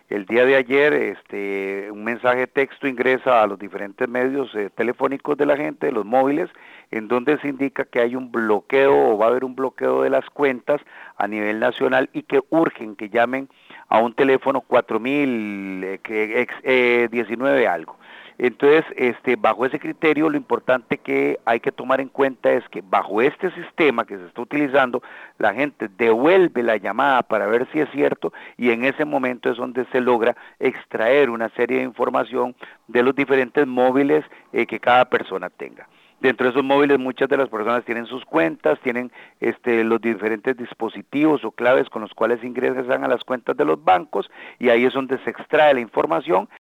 el día de ayer un mensaje de texto ingresa a los diferentes medios telefónicos de la gente, de los móviles, en donde se indica que hay un bloqueo o va a haber un bloqueo de las cuentas a nivel nacional y que urgen que llamen a un teléfono 4019 algo. Entonces, bajo ese criterio, lo importante que hay que tomar en cuenta es que bajo este sistema que se está utilizando, la gente devuelve la llamada para ver si es cierto y en ese momento es donde se logra extraer una serie de información de los diferentes móviles que cada persona tenga. Dentro de esos móviles muchas de las personas tienen sus cuentas, tienen los diferentes dispositivos o claves con los cuales ingresan a las cuentas de los bancos y ahí es donde se extrae la información